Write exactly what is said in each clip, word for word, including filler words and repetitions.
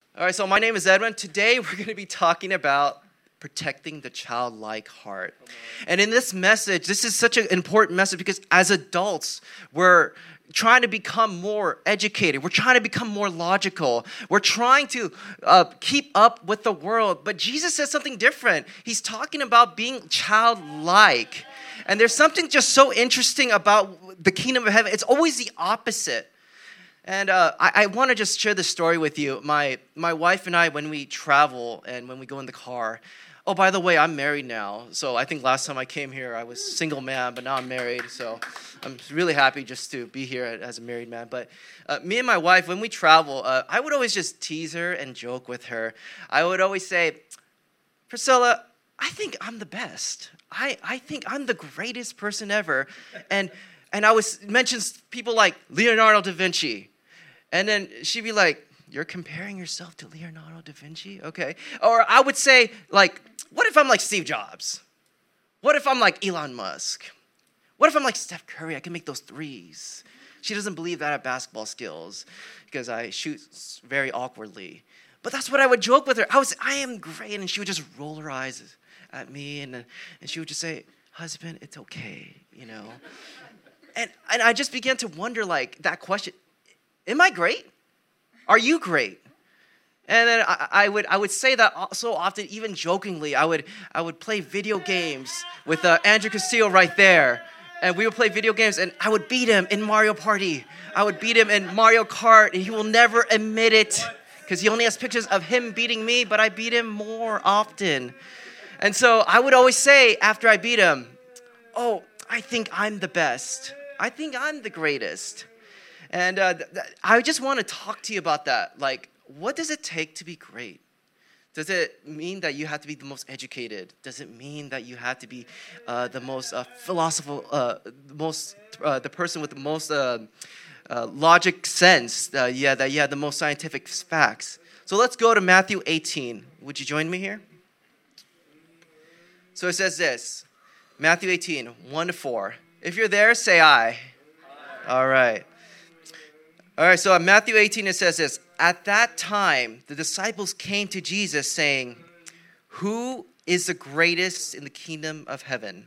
All right, so my name is Edwin. Today we're going to be talking about protecting the childlike heart. And in this message, this is such an important message because as adults, we're trying to become more educated. We're trying to become more logical. We're trying to uh, keep up with the world. But Jesus says something different. He's talking about being childlike. And there's something just so interesting about the kingdom of heaven. It's always the opposite. And uh, I, I want to just share this story with you. My my wife and I, when we travel and when we go in the car, oh, by the way, I'm married now. So I think last time I came here, I was single man, but now I'm married. So I'm really happy just to be here as a married man. But uh, me and my wife, when we travel, uh, I would always just tease her and joke with her. I would always say, Priscilla, I think I'm the best. I, I think I'm the greatest person ever. And and I would mention people like Leonardo da Vinci. And then she'd be like, you're comparing yourself to Leonardo da Vinci? Okay. Or I would say, like, what if I'm like Steve Jobs? What if I'm like Elon Musk? What if I'm like Steph Curry? I can make those threes. She doesn't believe that at basketball skills because I shoot very awkwardly. But that's what I would joke with her. I was, I am great. And she would just roll her eyes at me. And, and she would just say, husband, it's okay, you know. and, and I just began to wonder, like, that question. Am I great? Are you great? And then I, I would I would say that so often, even jokingly. I would I would play video games with uh, Andrew Castillo right there, and we would play video games, and I would beat him in Mario Party. I would beat him in Mario Kart, and he will never admit it because he only has pictures of him beating me, but I beat him more often. And so I would always say after I beat him, "Oh, I think I'm the best. I think I'm the greatest." And uh, th- th- I just want to talk to you about that. Like, what does it take to be great? Does it mean that you have to be the most educated? Does it mean that you have to be uh, the most uh, philosophical, uh, most uh, the person with the most uh, uh, logic sense? Uh, yeah, that you have the most scientific facts. So let's go to Matthew eighteen. Would you join me here? So it says this, Matthew eighteen, one to four. If you're there, say aye. Aye. All right. All right, so in Matthew eighteen, it says this. At that time, the disciples came to Jesus saying, who is the greatest in the kingdom of heaven?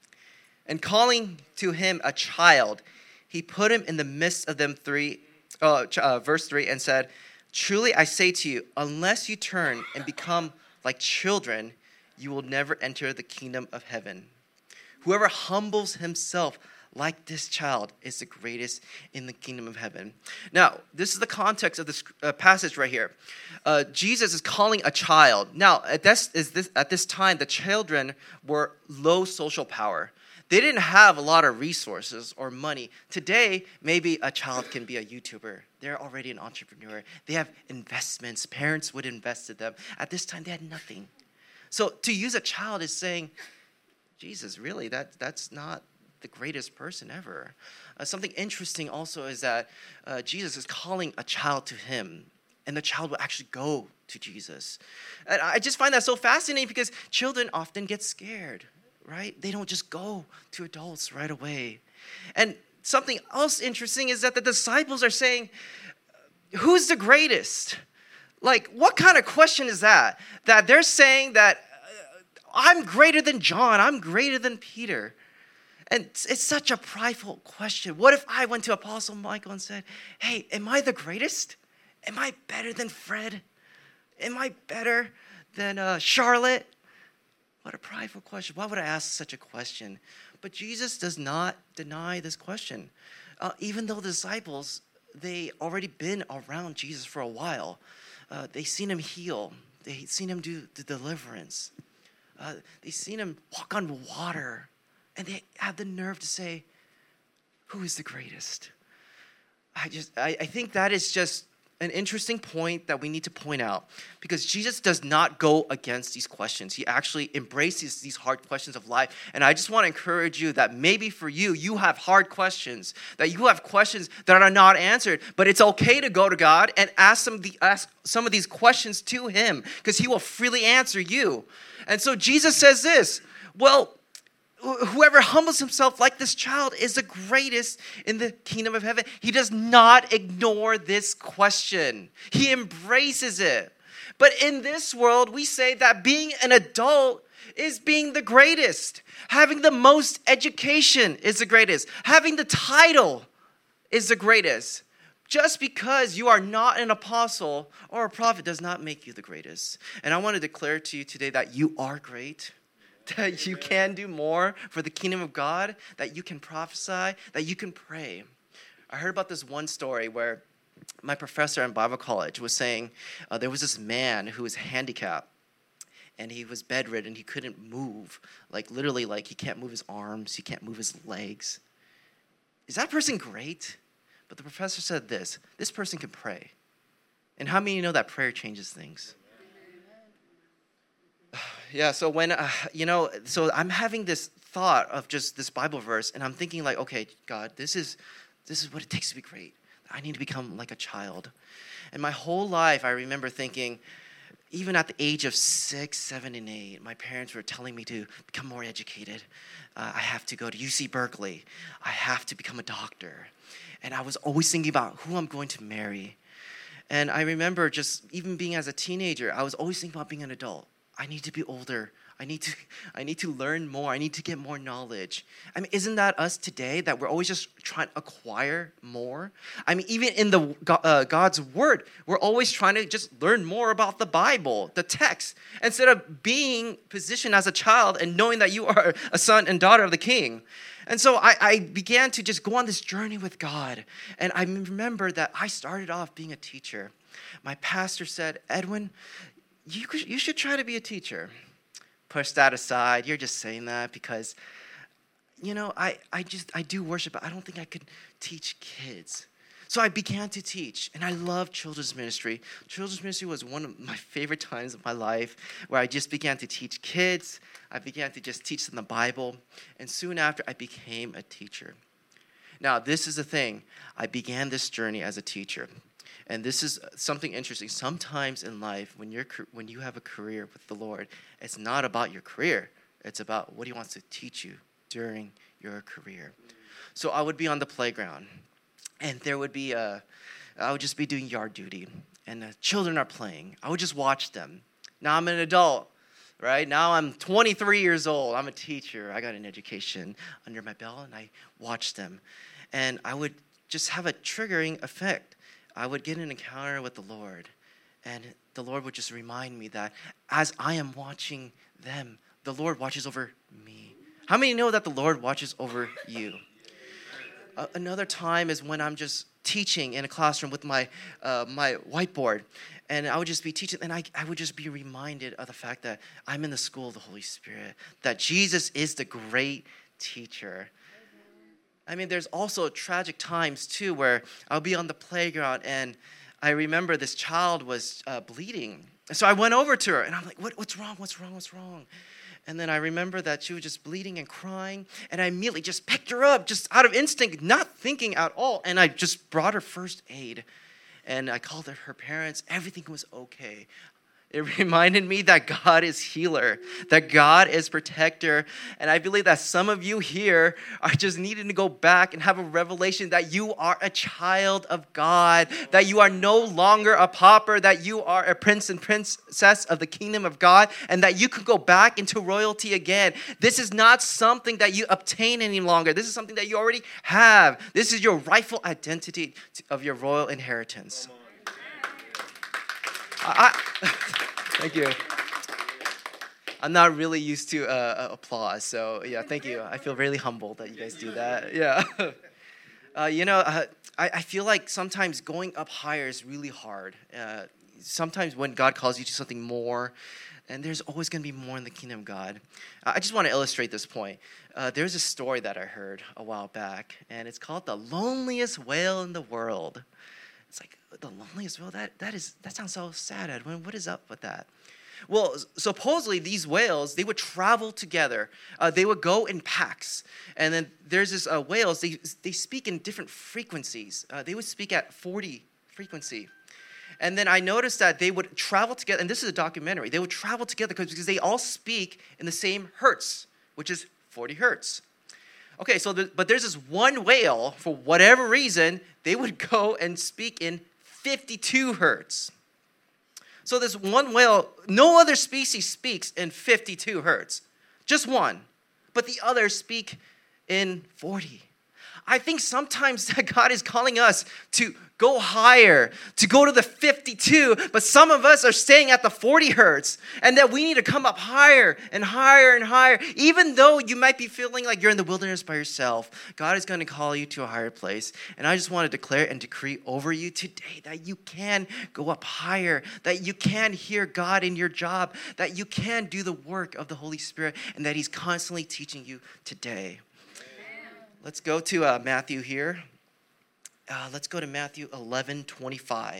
And calling to him a child, he put him in the midst of them three, uh, uh, verse three, and said, truly I say to you, unless you turn and become like children, you will never enter the kingdom of heaven. Whoever humbles himself like this child is the greatest in the kingdom of heaven. Now, this is the context of this uh, passage right here. Uh, Jesus is calling a child. Now, at this, is this, at this time, the children were low social power. They didn't have a lot of resources or money. Today, maybe a child can be a YouTuber. They're already an entrepreneur. They have investments. Parents would invest in them. At this time, they had nothing. So to use a child is saying, Jesus, really, that that's not the greatest person ever. Uh, something interesting also is that uh, Jesus is calling a child to him, and the child will actually go to Jesus. And I just find that so fascinating because children often get scared, right? They don't just go to adults right away. And something else interesting is that the disciples are saying, who's the greatest? Like, what kind of question is that? That they're saying that uh, I'm greater than John, I'm greater than Peter. And it's such a prideful question. What if I went to Apostle Michael and said, hey, am I the greatest? Am I better than Fred? Am I better than uh, Charlotte? What a prideful question. Why would I ask such a question? But Jesus does not deny this question. Uh, even though the disciples, they already been around Jesus for a while. Uh, they seen him heal. They seen him do the deliverance. Uh, they seen him walk on water. And they have the nerve to say, who is the greatest? I just, I, I think that is just an interesting point that we need to point out because Jesus does not go against these questions. He actually embraces these hard questions of life. And I just want to encourage you that maybe for you, you have hard questions, that you have questions that are not answered, but it's okay to go to God and ask some of, the, ask some of these questions to him because he will freely answer you. And so Jesus says this, well, whoever humbles himself like this child is the greatest in the kingdom of heaven. He does not ignore this question. He embraces it. But in this world, we say that being an adult is being the greatest. Having the most education is the greatest. Having the title is the greatest. Just because you are not an apostle or a prophet does not make you the greatest. And I want to declare to you today that you are great, that you can do more for the kingdom of God, that you can prophesy, that you can pray. I heard about this one story where my professor in Bible college was saying uh, there was this man who was handicapped, and he was bedridden. He couldn't move, like literally, like he can't move his arms, he can't move his legs. Is that person great? But the professor said this, this person can pray. And how many of you know that prayer changes things? Yeah, so when, uh, you know, so I'm having this thought of just this Bible verse, and I'm thinking like, okay, God, this is this is what it takes to be great. I need to become like a child. And my whole life, I remember thinking, even at the age of six, seven, and eight, my parents were telling me to become more educated. Uh, I have to go to U C Berkeley. I have to become a doctor. And I was always thinking about who I'm going to marry. And I remember just even being as a teenager, I was always thinking about being an adult. I need to be older. I need to I need to learn more. I need to get more knowledge. I mean, isn't that us today, that we're always just trying to acquire more? I mean, even in the uh, God's word, we're always trying to just learn more about the Bible, the text, instead of being positioned as a child and knowing that you are a son and daughter of the King. And so I, I began to just go on this journey with God. And I remember that I started off being a teacher. My pastor said, Edwin, you, you should try to be a teacher. Push that aside. You're just saying that because, you know, I, I just, I do worship, but I don't think I could teach kids. So I began to teach, and I love children's ministry. Children's ministry was one of my favorite times of my life, where I just began to teach kids. I began to just teach them the Bible, and soon after, I became a teacher. Now, this is the thing. I began this journey as a teacher, and this is something interesting. Sometimes in life, when you're when you have a career with the Lord, it's not about your career. It's about what He wants to teach you during your career. So I would be on the playground. And there would be a, I would just be doing yard duty, and the children are playing. I would just watch them. Now I'm an adult, right? Now I'm twenty-three years old. I'm a teacher. I got an education under my belt, and I watch them. And I would just have a triggering effect. I would get an encounter with the Lord, and the Lord would just remind me that as I am watching them, the Lord watches over me. How many know that the Lord watches over you? Another time is when I'm just teaching in a classroom with my uh, my whiteboard, and I would just be teaching, and I, I would just be reminded of the fact that I'm in the school of the Holy Spirit, that Jesus is the great teacher. I mean, there's also tragic times, too, where I'll be on the playground, and I remember this child was uh, bleeding. So I went over to her, and I'm like, what, what's wrong, what's wrong, what's wrong? And then I remember that she was just bleeding and crying, and I immediately just picked her up, just out of instinct, not thinking at all, and I just brought her first aid, and I called her, her parents. Everything was okay. It reminded me that God is healer, that God is protector. And I believe that some of you here are just needing to go back and have a revelation that you are a child of God, that you are no longer a pauper, that you are a prince and princess of the kingdom of God, and that you can go back into royalty again. This is not something that you obtain any longer. This is something that you already have. This is your rightful identity of your royal inheritance. I, thank you. I'm not really used to uh, applause, so yeah, thank you. I feel really humbled that you guys do that. Yeah. Uh, you know, uh, I, I feel like sometimes going up higher is really hard. Uh, sometimes when God calls you to something more, and there's always going to be more in the kingdom of God. Uh, I just want to illustrate this point. Uh, there's a story that I heard a while back, and it's called The Loneliest Whale in the World. It's like, the loneliest whale? That, that, is, that sounds so sad, Edwin. What is up with that? Well, supposedly these whales, they would travel together. Uh, they would go in packs. And then there's this uh, whales, they, they speak in different frequencies. Uh, they would speak at forty frequency. And then I noticed that they would travel together, and this is a documentary. They would travel together because they all speak in the same hertz, which is forty hertz. Okay, so the, but there's this one whale, for whatever reason, they would go and speak in fifty-two hertz. So this one whale, no other species speaks in fifty-two hertz. Just one. But the others speak in forty. I think sometimes that God is calling us to go higher, to go to the fifty-two, but some of us are staying at the forty hertz, and that we need to come up higher and higher and higher. Even though you might be feeling like you're in the wilderness by yourself, God is going to call you to a higher place. And I just want to declare and decree over you today that you can go up higher, that you can hear God in your job, that you can do the work of the Holy Spirit, and that He's constantly teaching you today. Let's go to uh, Matthew here. Uh, let's go to Matthew eleven twenty-five.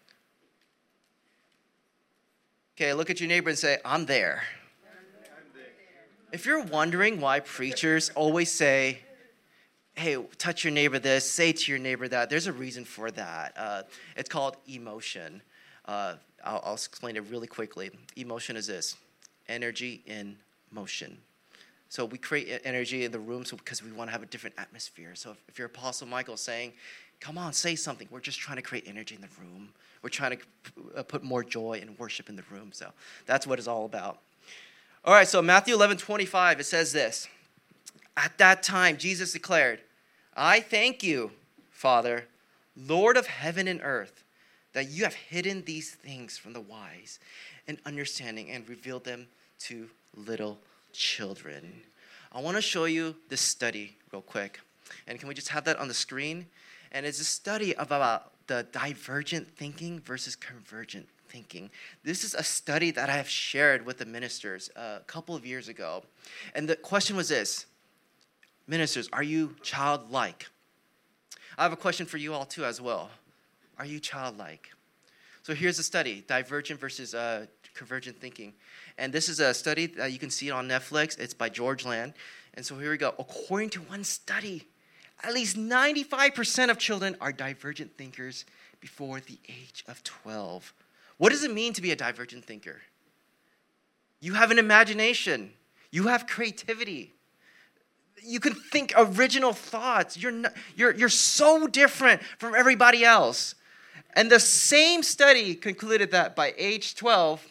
Okay, look at your neighbor and say, I'm there. I'm there. If you're wondering why preachers always say, hey, touch your neighbor this, say to your neighbor that, there's a reason for that. Uh, it's called emotion. Uh, I'll, I'll explain it really quickly. Emotion is this: energy in motion. So we create energy in the room so, because we want to have a different atmosphere. So if, if you're Apostle Michael saying, come on, say something, we're just trying to create energy in the room. We're trying to put more joy and worship in the room. So that's what it's all about. All right, so Matthew eleven twenty-five, it says this. At that time, Jesus declared, I thank you, Father, Lord of heaven and earth, that you have hidden these things from the wise and understanding and revealed them to little children. I want to show you this study real quick. And can we just have that on the screen? And it's a study about the divergent thinking versus convergent thinking. This is a study that I have shared with the ministers a couple of years ago. And the question was this: ministers, are you childlike? I have a question for you all too as well. Are you childlike? So here's the study: divergent versus uh, convergent thinking. And this is a study that you can see on Netflix. It's by George Land. And so here we go. According to one study, at least ninety-five percent of children are divergent thinkers before the age of twelve. What does it mean to be a divergent thinker? You have an imagination. You have creativity. You can think original thoughts. You're not, you're, you're so different from everybody else. And the same study concluded that by age twelve,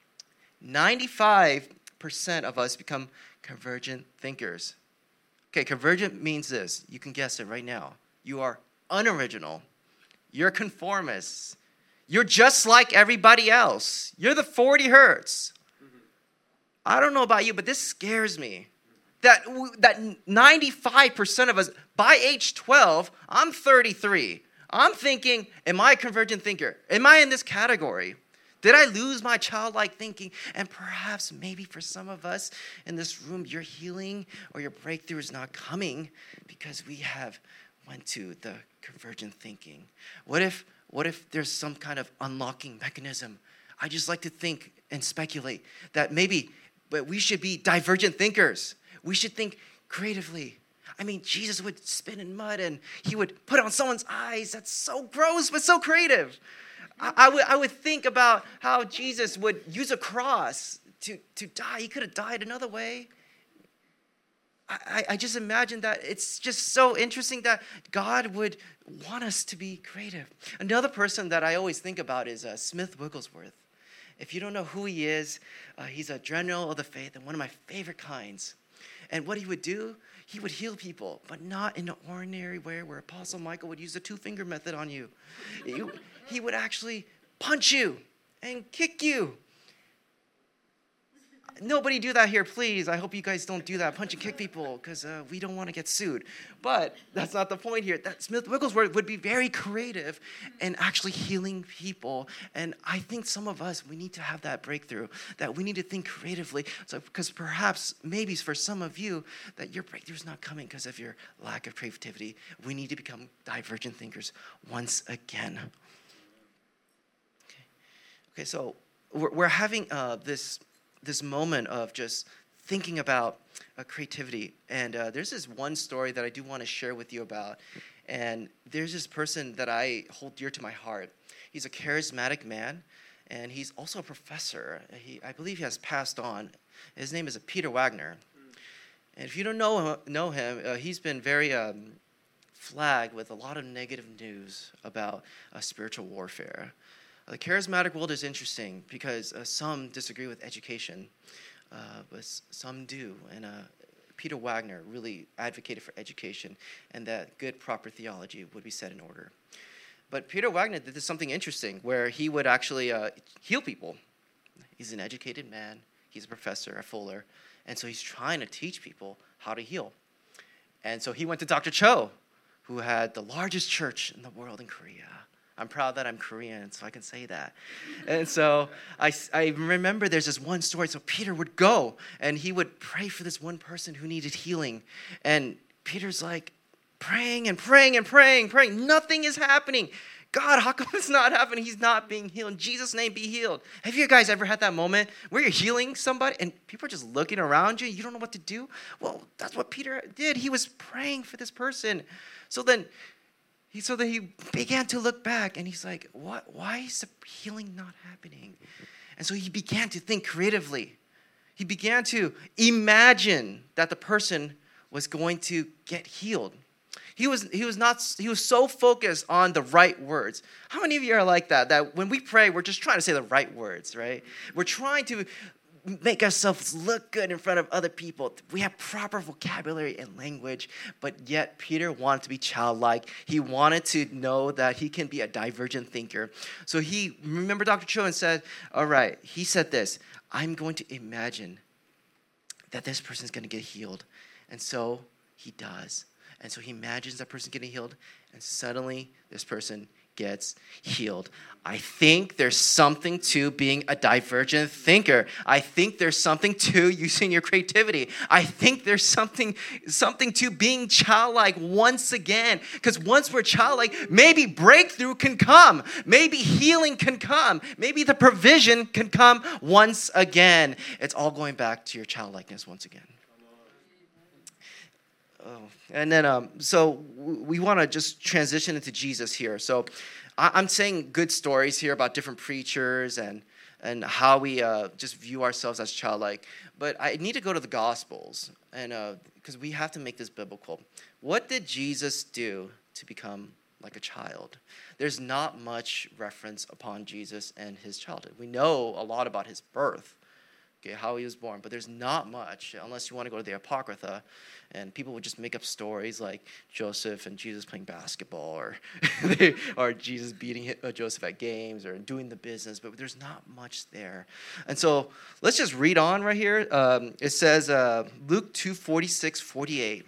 ninety-five percent of us become convergent thinkers. Okay, convergent means this. You can guess it right now. You are unoriginal. You're conformists. You're just like everybody else. You're the forty hertz. Mm-hmm. I don't know about you, but this scares me. That, that ninety-five percent of us, by age twelve, I'm thirty-three. I'm thinking, am I a convergent thinker? Am I in this category? Did I lose my childlike thinking? And perhaps maybe for some of us in this room, your healing or your breakthrough is not coming because we have went to the convergent thinking. What if, what if there's some kind of unlocking mechanism? I just like to think and speculate that maybe but we should be divergent thinkers. We should think creatively. I mean, Jesus would spit in mud and he would put on someone's eyes. That's so gross, but so creative. I, I, would, I would think about how Jesus would use a cross to, to die. He could have died another way. I, I just imagine that it's just so interesting that God would want us to be creative. Another person that I always think about is uh, Smith Wigglesworth. If you don't know who he is, uh, he's a general of the faith and one of my favorite kinds. And what he would do, he would heal people, but not in an ordinary way where Apostle Michael would use the two-finger method on you. He, he would actually punch you and kick you. Nobody do that here, please. I hope you guys don't do that, punch and kick people, because uh, we don't want to get sued. But that's not the point here. That Smith Wigglesworth would be very creative in actually healing people. And I think some of us, we need to have that breakthrough, that we need to think creatively. So, because perhaps, maybe for some of you, that your breakthrough is not coming because of your lack of creativity. We need to become divergent thinkers once again. Okay, okay so we're, we're having uh, this... this moment of just thinking about uh, creativity. And uh, there's this one story that I do want to share with you about. And there's this person that I hold dear to my heart. He's a charismatic man, and he's also a professor. He, I believe he has passed on. His name is Peter Wagner. And if you don't know, know him, uh, he's been very um, flagged with a lot of negative news about uh, spiritual warfare. Uh, the charismatic world is interesting because uh, some disagree with education, uh, but s- some do. And uh, Peter Wagner really advocated for education and that good, proper theology would be set in order. But Peter Wagner did something interesting where he would actually uh, heal people. He's an educated man. He's a professor, a Fuller. And so he's trying to teach people how to heal. And so he went to Doctor Cho, who had the largest church in the world in Korea. I'm proud that I'm Korean, so I can say that. And so I, I remember there's this one story. So Peter would go, and he would pray for this one person who needed healing. And Peter's like praying and praying and praying, praying. Nothing is happening. God, how come it's not happening? He's not being healed. In Jesus' name, be healed. Have you guys ever had that moment where you're healing somebody and people are just looking around you and you don't know what to do? Well, that's what Peter did. He was praying for this person. So then he, so then he began to look back and he's like, what? Why is the healing not happening? And so he began to think creatively. He began to imagine that the person was going to get healed. He was he was not he was so focused on the right words. How many of you are like that? That when we pray, we're just trying to say the right words, right? We're trying to make ourselves look good in front of other people. We have proper vocabulary and language, but yet Peter wanted to be childlike. He wanted to know that he can be a divergent thinker. So he, remember Doctor Cho, and said, all right, he said this, I'm going to imagine that this person's going to get healed. And so he does. And so he imagines that person getting healed, and suddenly this person gets healed. I think there's something to being a divergent thinker. I think there's something to using your creativity. I think there's something, something to being childlike once again. Because once we're childlike, maybe breakthrough can come. Maybe healing can come. Maybe the provision can come once again. It's all going back to your childlikeness once again. Oh. And then, um, so we want to just transition into Jesus here. So I'm saying good stories here about different preachers and and how we uh, just view ourselves as childlike. But I need to go to the Gospels, and because uh, we have to make this biblical. What did Jesus do to become like a child? There's not much reference upon Jesus and his childhood. We know a lot about his birth, okay, how he was born, but there's not much unless you want to go to the Apocrypha, and people would just make up stories like Joseph and Jesus playing basketball, or or Jesus beating Joseph at games, or doing the business, but there's not much there. And so let's just read on right here. Um, it says, uh, Luke two, forty-six, forty-eight.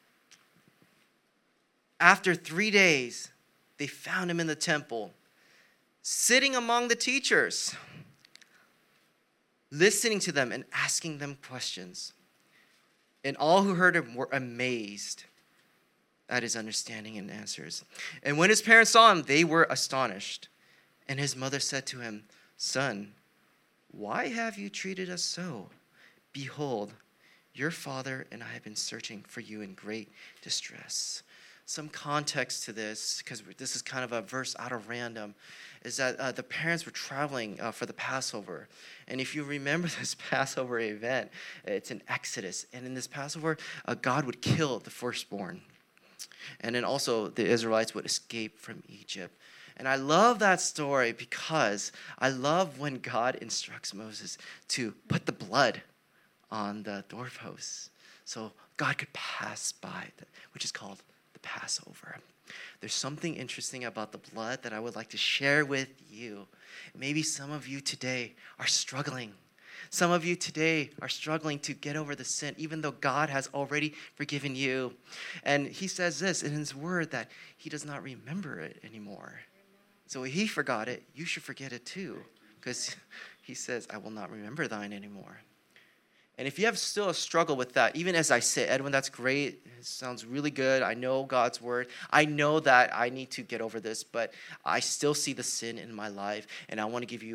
After three days, they found him in the temple, sitting among the teachers, listening to them and asking them questions. And all who heard him were amazed at his understanding and answers. And when his parents saw him, they were astonished. And his mother said to him, "Son, why have you treated us so? Behold, your father and I have been searching for you in great distress." Some context to this, because this is kind of a verse out of random, is that uh, the parents were traveling uh, for the Passover. And if you remember this Passover event, it's in Exodus. And in this Passover, uh, God would kill the firstborn. And then also the Israelites would escape from Egypt. And I love that story because I love when God instructs Moses to put the blood on the doorposts so God could pass by, which is called the Passover. There's something interesting about the blood that I would like to share with you. Maybe some of you today are struggling. Some of you today are struggling to get over the sin, even though God has already forgiven you. And he says this in his word, that he does not remember it anymore. So he forgot it, you should forget it too. Because he says, I will not remember thine anymore. And if you have still a struggle with that, even as I say, Edwin, that's great. It sounds really good. I know God's word. I know that I need to get over this, but I still see the sin in my life, and I want to give you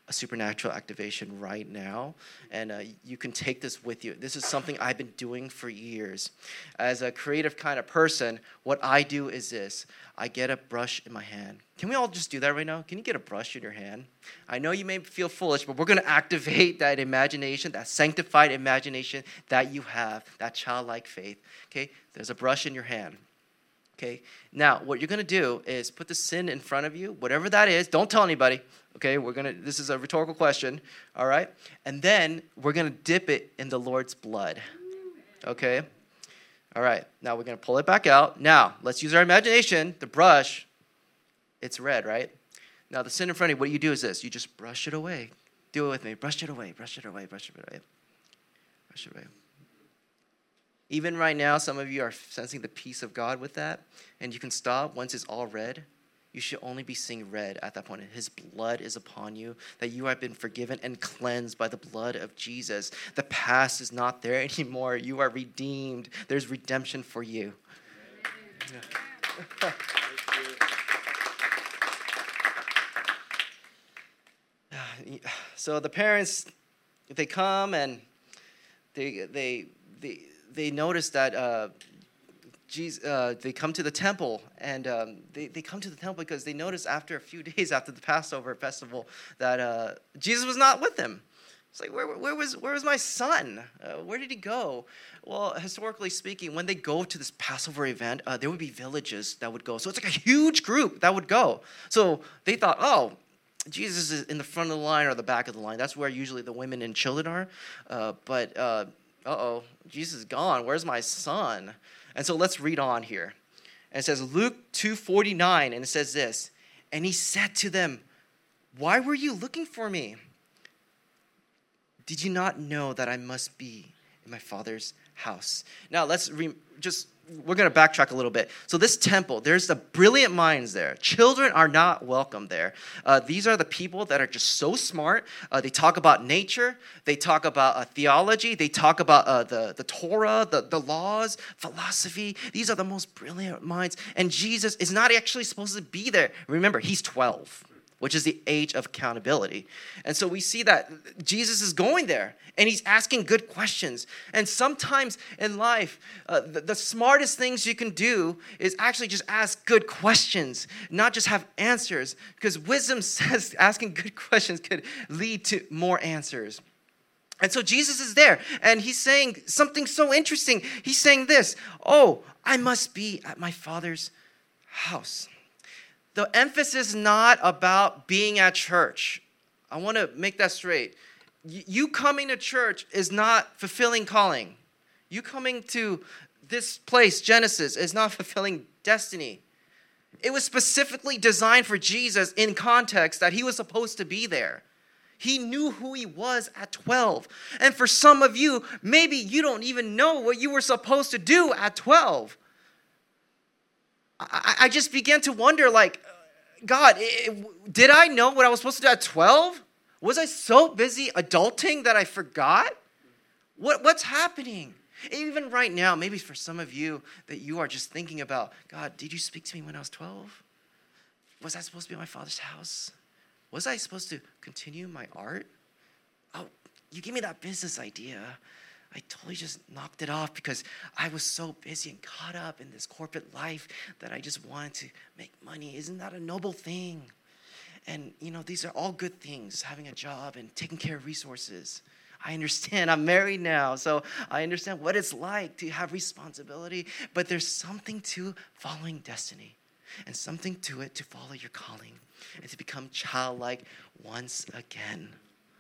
a supernatural activation right now, and uh, you can take this with you. This is something I've been doing for years. As a creative kind of person, what I do is this. I get a brush in my hand. Can we all just do that right now? Can you get a brush in your hand? I know you may feel foolish, but we're going to activate that imagination, that sanctified imagination that you have, that childlike faith. Okay, there's a brush in your hand. Okay, now what you're going to do is put the sin in front of you, whatever that is. Don't tell anybody. Okay, we're going to, this is a rhetorical question. All right, and then we're going to dip it in the Lord's blood. Okay, all right, now we're going to pull it back out. Now, let's use our imagination. The brush, it's red, right? Now, the sin in front of you, what you do is this. You just brush it away. Do it with me. Brush it away, brush it away, brush it away. Brush it away. Even right now, some of you are sensing the peace of God with that, and you can stop once it's all red. You should only be seeing red at that point. His blood is upon you, that you have been forgiven and cleansed by the blood of Jesus. The past is not there anymore. You are redeemed. There's redemption for you. Yeah. So the parents, they come and they they they they notice that uh, Jesus, uh, they come to the temple, and um, they, they come to the temple because they notice after a few days after the Passover festival that uh, Jesus was not with them. It's like, where, where was where was my son? Uh, where did he go? Well, historically speaking, when they go to this Passover event, uh, there would be villages that would go. So it's like a huge group that would go. So they thought, oh, Jesus is in the front of the line or the back of the line. That's where usually the women and children are. Uh, but, uh, uh-oh, Jesus is gone. Where's my son? And so let's read on here. And it says, Luke two forty-nine, and it says this, and he said to them, why were you looking for me? Did you not know that I must be in my Father's house? Now, let's re- just, we're going to backtrack a little bit. So this temple, there's the brilliant minds there. Children are not welcome there. Uh, these are the people that are just so smart. Uh, they talk about nature. They talk about uh, theology. They talk about uh, the, the Torah, the, the laws, philosophy. These are the most brilliant minds. And Jesus is not actually supposed to be there. Remember, he's twelve. Which is the age of accountability. And so we see that Jesus is going there, and he's asking good questions. And sometimes in life, uh, the, the smartest things you can do is actually just ask good questions, not just have answers, because wisdom says asking good questions could lead to more answers. And so Jesus is there, and he's saying something so interesting. He's saying this, oh, I must be at my Father's house. The emphasis is not about being at church. I want to make that straight. You coming to church is not fulfilling calling. You coming to this place, Genesis, is not fulfilling destiny. It was specifically designed for Jesus in context that he was supposed to be there. He knew who he was at twelve. And for some of you, maybe you don't even know what you were supposed to do at twelve. I, I just began to wonder, like, God, it, did I know what I was supposed to do at twelve? Was I so busy adulting that I forgot? What, what's happening? Even right now, maybe for some of you that you are just thinking about, God, did you speak to me when I was twelve? Was I supposed to be at my Father's house? Was I supposed to continue my art? Oh, you gave me that business idea. I totally just knocked it off because I was so busy and caught up in this corporate life that I just wanted to make money. Isn't that a noble thing? And, you know, these are all good things, having a job and taking care of resources. I understand. I'm married now, so I understand what it's like to have responsibility. But there's something to following destiny and something to it to follow your calling and to become childlike once again.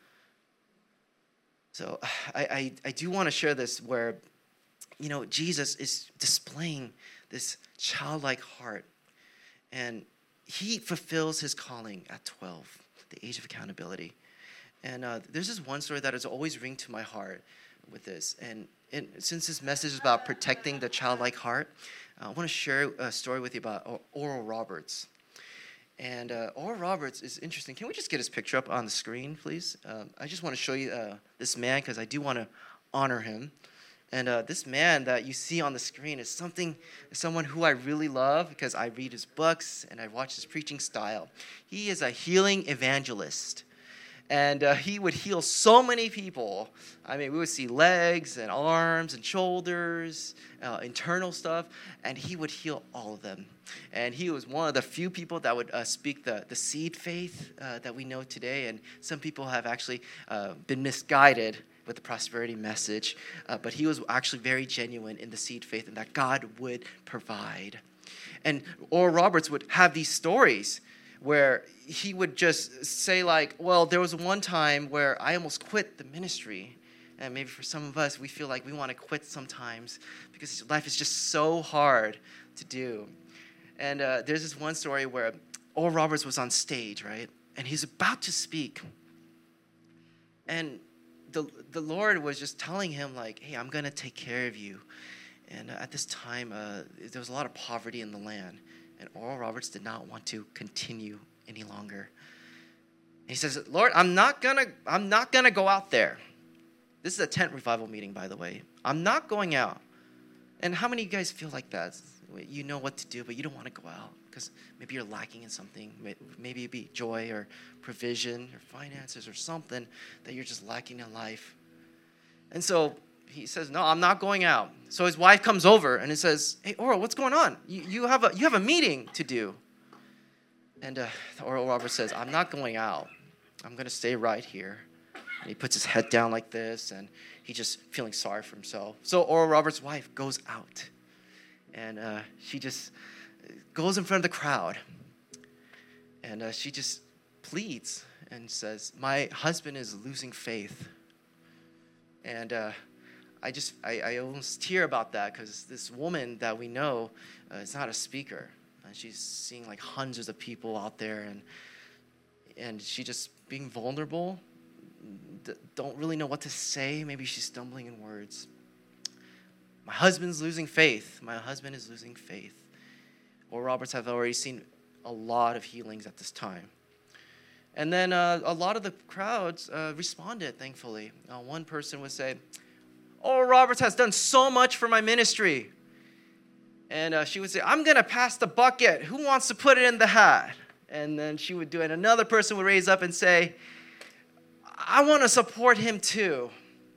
So I, I, I do want to share this where, you know, Jesus is displaying this childlike heart. And he fulfills his calling at twelve, the age of accountability. And uh, there's this one story that has always ringed to my heart with this. And, and since this message is about protecting the childlike heart, uh, I want to share a story with you about Oral Roberts. And uh, Oral Roberts is interesting. Can we just get his picture up on the screen, please? Um, I just want to show you uh, this man because I do want to honor him. And uh, this man that you see on the screen is something, someone who I really love because I read his books and I watch his preaching style. He is a healing evangelist. And uh, he would heal so many people. I mean, we would see legs and arms and shoulders, uh, internal stuff, and he would heal all of them. And he was one of the few people that would uh, speak the, the seed faith uh, that we know today. And some people have actually uh, been misguided with the prosperity message. Uh, but he was actually very genuine in the seed faith and that God would provide. And Oral Roberts would have these stories where he would just say like, well, there was one time where I almost quit the ministry. And maybe for some of us, we feel like we want to quit sometimes because life is just so hard to do. And uh, there's this one story where Oral Roberts was on stage, right? And he's about to speak. And the the Lord was just telling him like, hey, I'm going to take care of you. And uh, at this time, uh, there was a lot of poverty in the land. And Oral Roberts did not want to continue any longer. And he says, Lord, I'm not gonna, I'm not gonna go out there. This is a tent revival meeting, by the way. I'm not going out. And how many of you guys feel like that? You know what to do, but you don't want to go out because maybe you're lacking in something. Maybe it be joy or provision or finances or something that you're just lacking in life. And so he says, no, I'm not going out. So his wife comes over and it says, hey, Oral, what's going on? You, you, have a, you have a meeting to do. And uh, Oral Roberts says, I'm not going out. I'm going to stay right here. And he puts his head down like this, and he's just feeling sorry for himself. So Oral Roberts' wife goes out, and uh, she just goes in front of the crowd. And uh, she just pleads and says, my husband is losing faith. And uh, I just, I, I almost tear about that because this woman that we know uh, is not a speaker. And she's seeing like hundreds of people out there, and and she just being vulnerable, d- don't really know what to say. Maybe she's stumbling in words. My husband's losing faith. My husband is losing faith. Oral Roberts have already seen a lot of healings at this time. And then uh, a lot of the crowds uh, responded, thankfully. Uh, one person would say, Oral Roberts has done so much for my ministry. And uh, she would say, I'm going to pass the bucket. Who wants to put it in the hat? And then she would do it. Another person would raise up and say, I want to support him too.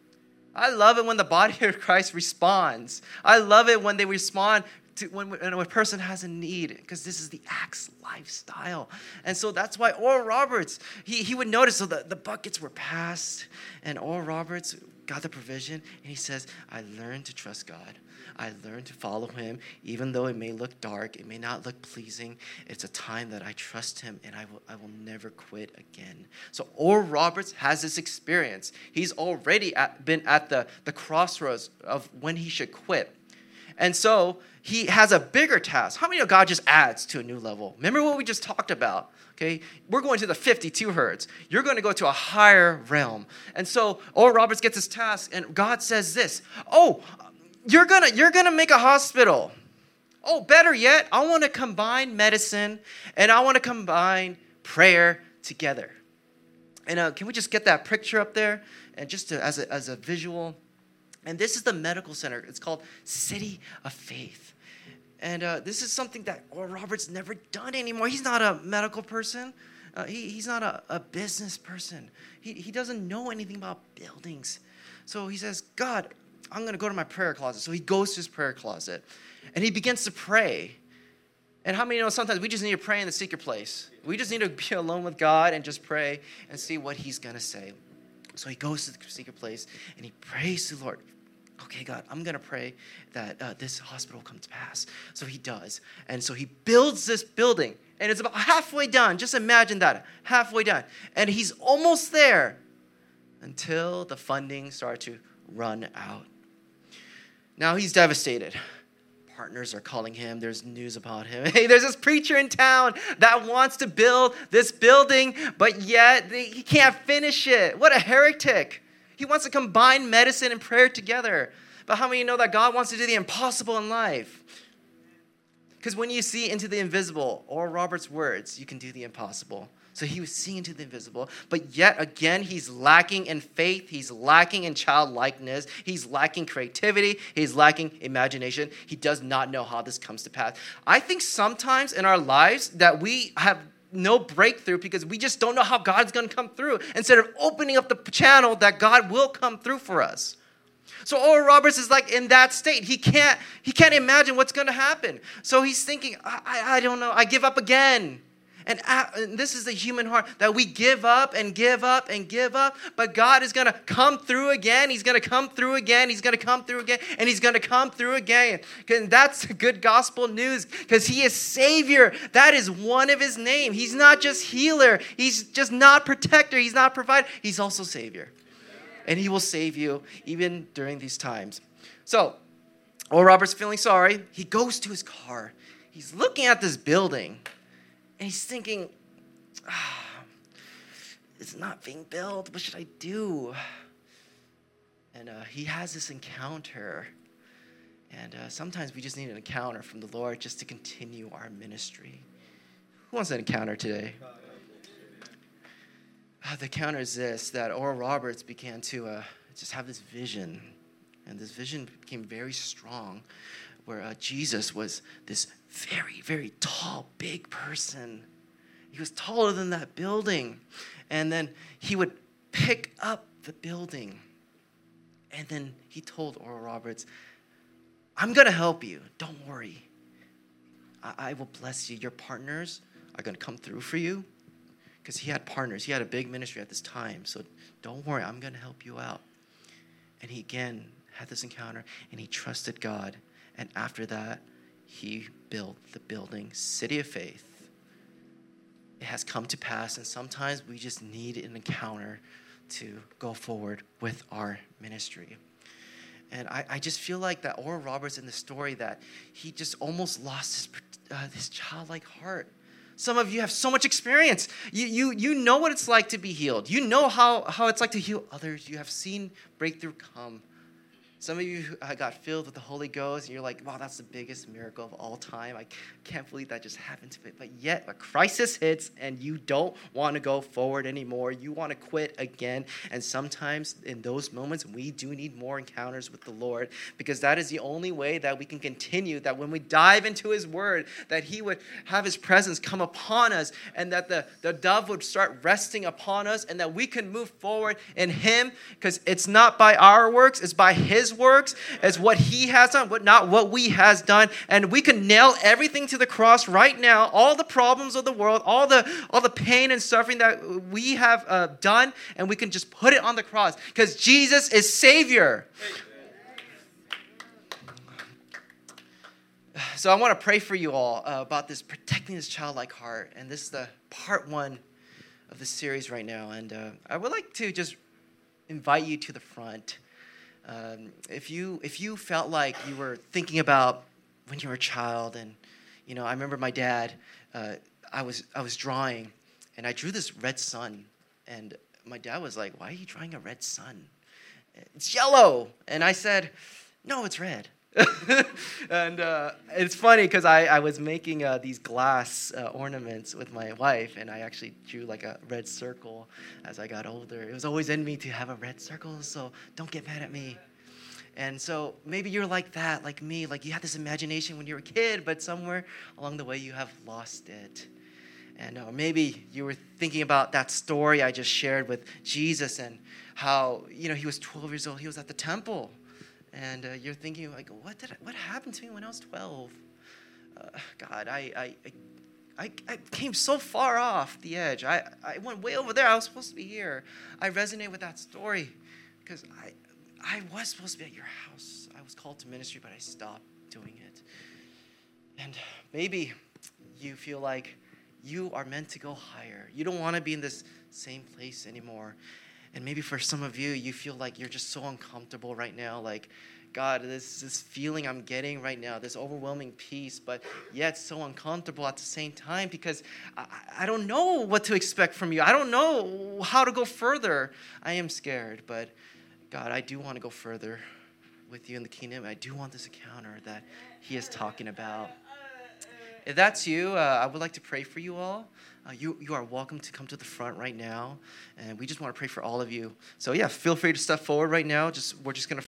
I love it when the body of Christ responds. I love it when they respond to when, when a person has a need, because this is the Acts lifestyle. And so that's why Oral Roberts, he, he would notice, so the, the buckets were passed, and Oral Roberts got the provision, and he says, I learned to trust God. I learned to follow him, even though it may look dark, it may not look pleasing. It's a time that I trust him, and I will I will never quit again. So Oral Roberts has this experience. He's already at, been at the, the crossroads of when he should quit. And so he has a bigger task. How many know God just adds to a new level? Remember what we just talked about? Okay, we're going to the fifty-two hertz. You're going to go to a higher realm. And so Oral Roberts gets his task, and God says this, oh, You're gonna, you're gonna make a hospital. Oh, better yet, I want to combine medicine and I want to combine prayer together. And uh, can we just get that picture up there, and just to, as a as a visual? And this is the medical center. It's called City of Faith. And uh, this is something that Oral Roberts never done anymore. He's not a medical person. Uh, he, he's not a, a business person. He he doesn't know anything about buildings. So he says, God, I'm going to go to my prayer closet. So he goes to his prayer closet, and he begins to pray. And how many know sometimes we just need to pray in the secret place? We just need to be alone with God and just pray and see what he's going to say. So he goes to the secret place, and he prays to the Lord. Okay, God, I'm going to pray that uh, this hospital comes to pass. So he does. And so he builds this building, and it's about halfway done. Just imagine that, halfway done. And he's almost there until the funding started to run out. Now he's devastated. Partners are calling him. There's news about him. Hey, there's this preacher in town that wants to build this building, but yet he can't finish it. What a heretic. He wants to combine medicine and prayer together. But how many know that God wants to do the impossible in life? Because when you see into the invisible, or Robert's words, you can do the impossible. So he was seeing into the invisible, but yet again, he's lacking in faith. He's lacking in childlikeness. He's lacking creativity. He's lacking imagination. He does not know how this comes to pass. I think sometimes in our lives that we have no breakthrough because we just don't know how God's going to come through instead of opening up the channel that God will come through for us. So Oral Roberts is like in that state. He can't, he can't imagine what's going to happen. So he's thinking, I, I, I don't know. I give up again. And, uh, and this is the human heart, that we give up and give up and give up. But God is going to come through again. He's going to come through again. He's going to come through again. And he's going to come through again. And that's good gospel news because he is Savior. That is one of his name. He's not just healer. He's just not protector. He's not provider. He's also Savior. And he will save you even during these times. So, Oral Roberts feeling sorry. He goes to his car. He's looking at this building. And he's thinking, ah, it's not being built. What should I do? And uh, he has this encounter. And uh, sometimes we just need an encounter from the Lord just to continue our ministry. Who wants an encounter today? Uh, the encounter is this, that Oral Roberts began to uh, just have this vision. And this vision became very strong, where uh, Jesus was this very, very tall, big person. He was taller than that building. And then he would pick up the building. And then he told Oral Roberts, I'm going to help you. Don't worry. I, I will bless you. Your partners are going to come through for you. Because he had partners. He had a big ministry at this time. So don't worry. I'm going to help you out. And he again had this encounter. And he trusted God. And after that, he built the building, City of Faith. It has come to pass, and sometimes we just need an encounter to go forward with our ministry. And I, I just feel like that Oral Roberts in the story, that he just almost lost his, uh, his childlike heart. Some of you have so much experience. You, you, you know what it's like to be healed. You know how, how it's like to heal others. You have seen breakthrough come. Some of you got filled with the Holy Ghost, and you're like, wow, that's the biggest miracle of all time. I can't believe that just happened to me. But yet, a crisis hits, and you don't want to go forward anymore. You want to quit again. And sometimes in those moments, we do need more encounters with the Lord, because that is the only way that we can continue, that when we dive into his word, that he would have his presence come upon us, and that the, the dove would start resting upon us, and that we can move forward in him, because it's not by our works, it's by his works, as what he has done, but not what we has done. And we can nail everything to the cross right now, all the problems of the world, all the all the pain and suffering that we have uh, done, and we can just put it on the cross because Jesus is Savior. So I want to pray for you all uh, about this protecting this childlike heart, and this is the part one of the series right now. And uh, I would like to just invite you to the front. Um, if you if you felt like you were thinking about when you were a child, and you know, I remember my dad. Uh, I was I was drawing, and I drew this red sun, and my dad was like, "Why are you drawing a red sun? It's yellow." And I said, "No, it's red." And uh, it's funny because I, I was making uh, these glass uh, ornaments with my wife, and I actually drew like a red circle as I got older. It was always in me to have a red circle, so don't get mad at me. And so maybe you're like that, like me, like you had this imagination when you were a kid, but somewhere along the way you have lost it. And uh, maybe you were thinking about that story I just shared with Jesus, and how, you know, he was twelve years old, he was at the temple. And uh, you're thinking, like, what did I, what happened to me when I was twelve? Uh, God, I, I I I came so far off the edge. I, I went way over there. I was supposed to be here. I resonate with that story because I I was supposed to be at your house. I was called to ministry, but I stopped doing it. And maybe you feel like you are meant to go higher. You don't want to be in this same place anymore. And maybe for some of you, you feel like you're just so uncomfortable right now. Like, God, this, this feeling I'm getting right now, this overwhelming peace, but yet so uncomfortable at the same time because I, I don't know what to expect from you. I don't know how to go further. I am scared, but God, I do want to go further with you in the kingdom. I do want this encounter that he is talking about. If that's you, uh, I would like to pray for you all. Uh, you, you are welcome to come to the front right now, and we just want to pray for all of you. So yeah, feel free to step forward right now. Just we're just going to